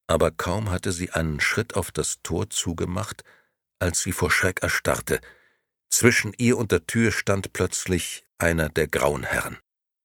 aber kaum hatte sie einen Schritt auf das Tor zugemacht, als sie vor Schreck erstarrte. Zwischen ihr und der Tür stand plötzlich einer der grauen Herren.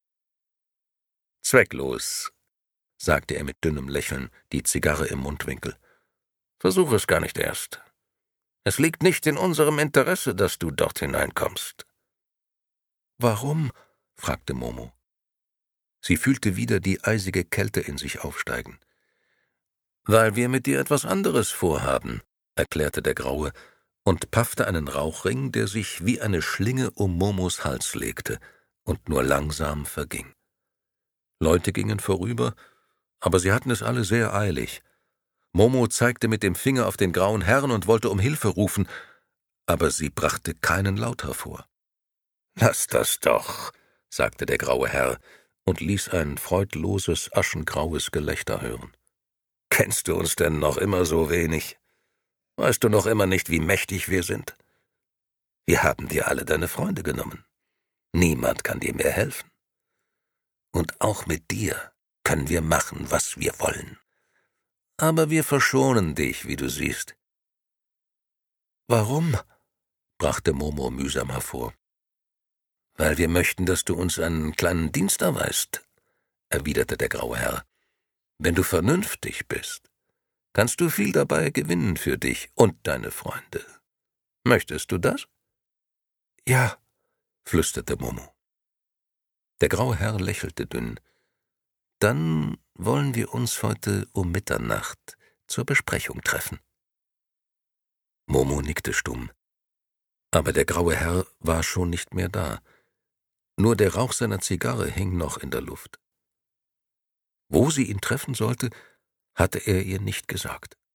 »Zwecklos«, sagte er mit dünnem Lächeln, die Zigarre im Mundwinkel. »Versuch es gar nicht erst. Es liegt nicht in unserem Interesse, dass du dort hineinkommst.« »Warum?« fragte Momo. Sie fühlte wieder die eisige Kälte in sich aufsteigen. »Weil wir mit dir etwas anderes vorhaben«, erklärte der Graue und paffte einen Rauchring, der sich wie eine Schlinge um Momos Hals legte und nur langsam verging. Leute gingen vorüber, aber sie hatten es alle sehr eilig. Momo zeigte mit dem Finger auf den grauen Herrn und wollte um Hilfe rufen, aber sie brachte keinen Laut hervor. »Lass das doch«, sagte der graue Herr und ließ ein freudloses, aschengraues Gelächter hören. »Kennst du uns denn noch immer so wenig? Weißt du noch immer nicht, wie mächtig wir sind? Wir haben dir alle deine Freunde genommen. Niemand kann dir mehr helfen. Und auch mit dir können wir machen, was wir wollen. Aber wir verschonen dich, wie du siehst.« »Warum?«, brachte Momo mühsam hervor. »Weil wir möchten, dass du uns einen kleinen Dienst erweist«, erwiderte der graue Herr. »Wenn du vernünftig bist, kannst du viel dabei gewinnen für dich und deine Freunde. Möchtest du das?« »Ja«, flüsterte Momo. Der graue Herr lächelte dünn. »Dann wollen wir uns heute um Mitternacht zur Besprechung treffen.« Momo nickte stumm. Aber der graue Herr war schon nicht mehr da. Nur der Rauch seiner Zigarre hing noch in der Luft. Wo sie ihn treffen sollte, hatte er ihr nicht gesagt.